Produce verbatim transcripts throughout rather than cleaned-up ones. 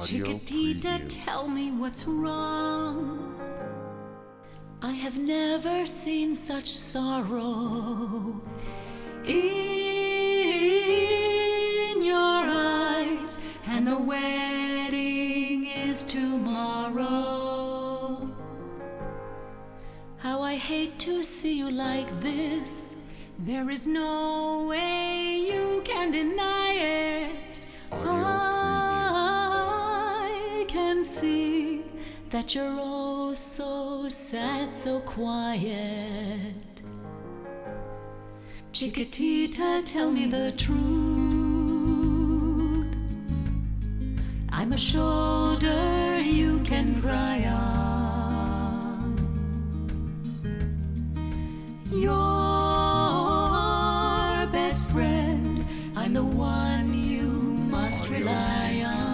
Chiquitita, tell me what's wrong. I have never seen such sorrow in your eyes, and the wedding is tomorrow. How I hate to see you like this. There is no way you can deny it. I can see that you're oh so sad, so quiet. Chiquitita, tell me the truth. I'm a shoulder you can cry on. Your best friend, I'm the one you must rely on.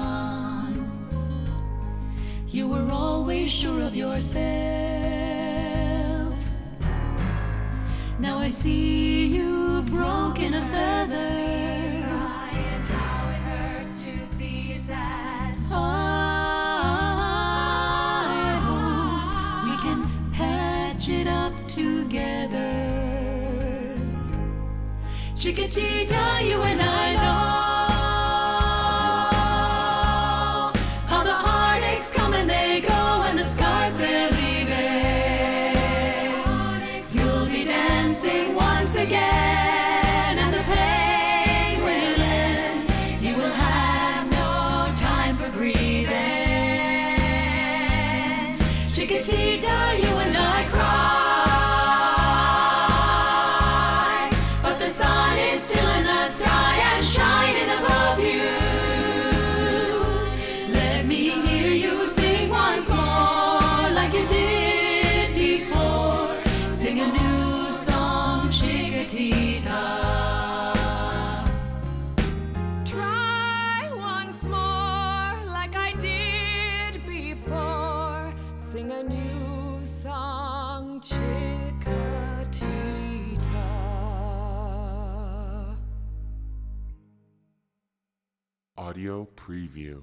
You were always sure of yourself. Now I see you've broken a feather. And how it hurts to see you sad. I hope we can patch it up together. Chiquitita, you and I know how the heartaches come and they go, and the scars they're leaving. You'll be dancing once again, and the pain will end. You will have no time for grieving. Chiquitita, you and I cry, but the sun is still in the sky and shining above you. Let me hear you sing once more like you did before. Sing a new song, Chiquitita. Try once more like I did before. Sing a new song, Chiquitita. Audio preview.